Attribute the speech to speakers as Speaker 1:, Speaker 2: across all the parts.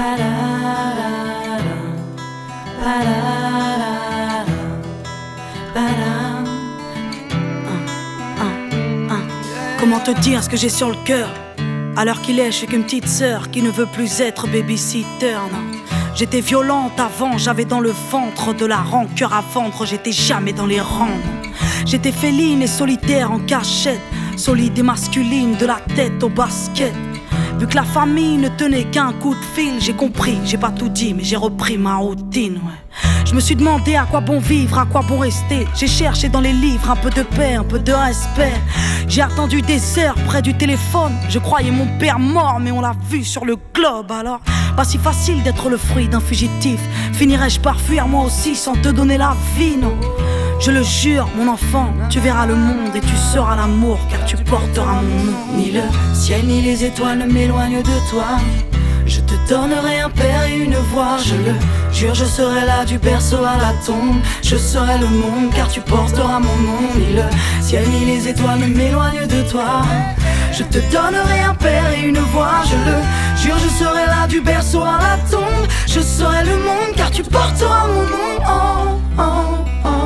Speaker 1: Comment te dire ce que j'ai sur le cœur? À l'heure qu'il est, je suis qu'une petite sœur qui ne veut plus être babysitter, non. J'étais violente avant, j'avais dans le ventre de la rancœur à vendre. J'étais jamais dans les rangs, non. J'étais féline et solitaire en cachette, solide et masculine de la tête au basket. Vu que la famille ne tenait qu'un coup de fil, j'ai compris, j'ai pas tout dit mais j'ai repris ma routine, ouais. Je me suis demandé à quoi bon vivre, à quoi bon rester. J'ai cherché dans les livres un peu de paix, un peu de respect. J'ai attendu des heures près du téléphone. Je croyais mon père mort mais on l'a vu sur le globe. Alors pas si facile d'être le fruit d'un fugitif. Finirais-je par fuir moi aussi sans te donner la vie, non? Je le jure, mon enfant, tu verras le monde et tu seras l'amour car tu porteras mon nom.
Speaker 2: Ni le ciel ni les étoiles ne m'éloignent de toi. Je te donnerai un père et une voix, je le jure, je serai là du berceau à la tombe. Je serai le monde car tu porteras mon nom. Ni le ciel ni les étoiles ne m'éloignent de toi. Je te donnerai un père et une voix, je le jure, je serai là du berceau à la tombe. Je serai le monde car tu porteras mon nom. Oh, oh, oh.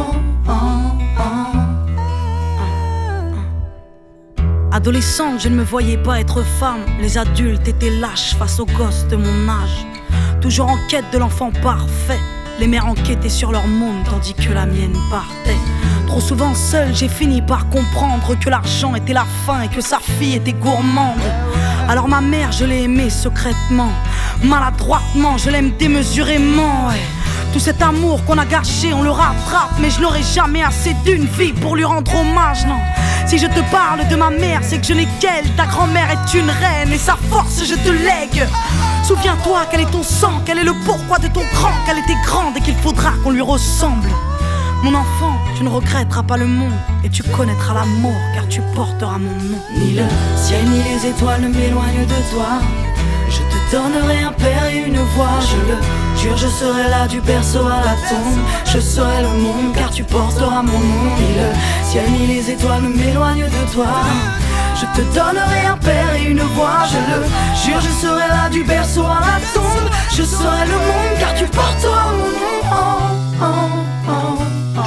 Speaker 1: Adolescente, je ne me voyais pas être femme. Les adultes étaient lâches face aux gosses de mon âge. Toujours en quête de l'enfant parfait. Les mères enquêtaient sur leur monde tandis que la mienne partait. Trop souvent seule, j'ai fini par comprendre que l'argent était la fin et que sa fille était gourmande. Alors ma mère, je l'ai aimée secrètement. Maladroitement, je l'aime démesurément, ouais. Tout cet amour qu'on a gâché, on le rattrape. Mais je n'aurai jamais assez d'une vie pour lui rendre hommage, non. Si je te parle de ma mère, c'est que je n'ai qu'elle. Ta grand-mère est une reine et sa force je te lègue. Souviens-toi qu'elle est ton sang, qu'elle est le pourquoi de ton cran, qu'elle était grande et qu'il faudra qu'on lui ressemble. Mon enfant, tu ne regretteras pas le monde et tu connaîtras l'amour car tu porteras mon nom.
Speaker 2: Ni le ciel ni les étoiles ne m'éloignent de toi. Je te donnerai un père et une voix, je le jure, je serai là du berceau à la tombe. Je serai le monde car tu porteras mon nom. Ni le ciel ni les étoiles ne m'éloignent de toi. Je te donnerai un père et une voix, je le jure, je serai là du berceau à la tombe. Je serai le monde car tu porteras mon nom. Oh, oh, oh,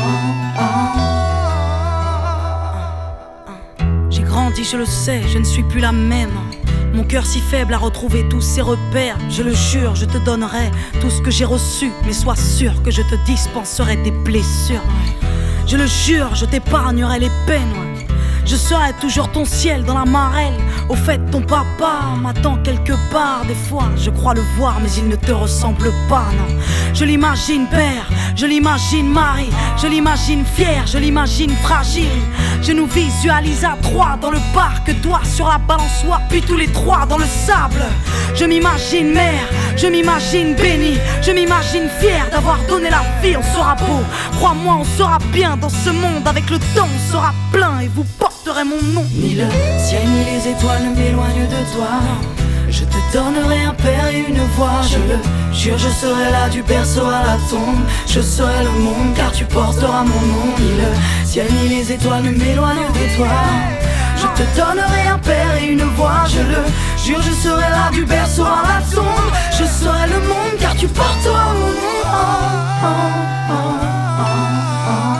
Speaker 1: oh. J'ai grandi, je le sais, je ne suis plus la même. Mon cœur si faible a retrouvé tous ses repères. Je le jure, je te donnerai tout ce que j'ai reçu. Mais sois sûr que je te dispenserai des blessures. Je le jure, je t'épargnerai les peines. Je serai toujours ton ciel dans la marelle. Au fait, ton papa m'attend quelque part. Des fois, je crois le voir, mais il ne te ressemble pas, non. Je l'imagine père, je l'imagine mari, je l'imagine fier, je l'imagine fragile. Je nous visualise à trois dans le parc, toi sur la balançoire, puis tous les trois dans le sable. Je m'imagine mère, je m'imagine béni, je m'imagine fier d'avoir donné la vie. On sera beau, crois-moi, on sera bien dans ce monde. Avec le temps, on sera plein et vous porterez mon nom.
Speaker 2: Ni le ciel ni les étoiles ne m'éloignent de toi. Je te donnerai un père et une voix, je le jure, je serai là du berceau à la tombe. Je serai le monde car tu porteras mon nom. Ni le ciel ni les étoiles ne m'éloignent de toi. Je te donnerai un père et une voix, je le jure, je serai là du berceau à la tombe. Je serai le monde car tu porteras mon nom. Oh, oh, oh, oh, oh.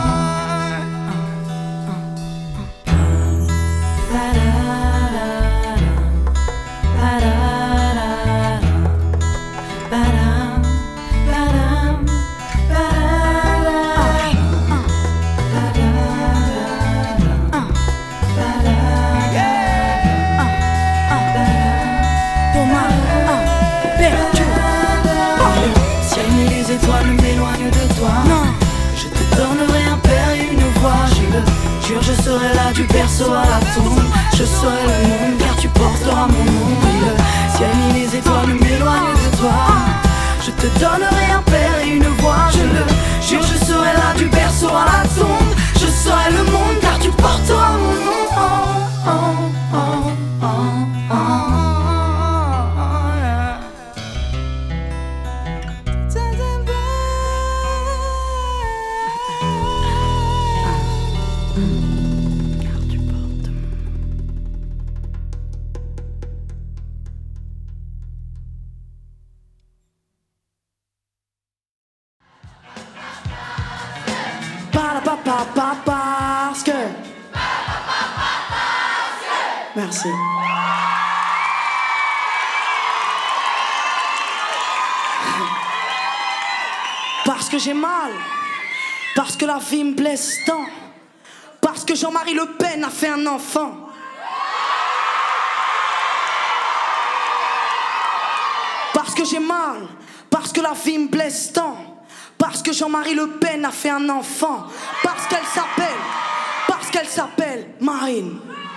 Speaker 2: Je serai là du berceau à la tombe. Je serai le monde car tu porteras mon nom. Ni le ciel ni les étoiles ne m'éloignent de toi. Je te donnerai un père et une voix, je le jure, je serai là du berceau à la tombe. Je serai le monde car tu porteras mon nom. Oh, oh, oh, oh, oh. Parce que. Merci. Parce que j'ai mal. Parce que la vie me blesse tant. Parce que Jean-Marie Le Pen a fait un enfant. Parce que j'ai mal. Parce que la vie me blesse tant. Parce que Jean-Marie Le Pen a fait un enfant. Parce qu'elle s'appelle Marine.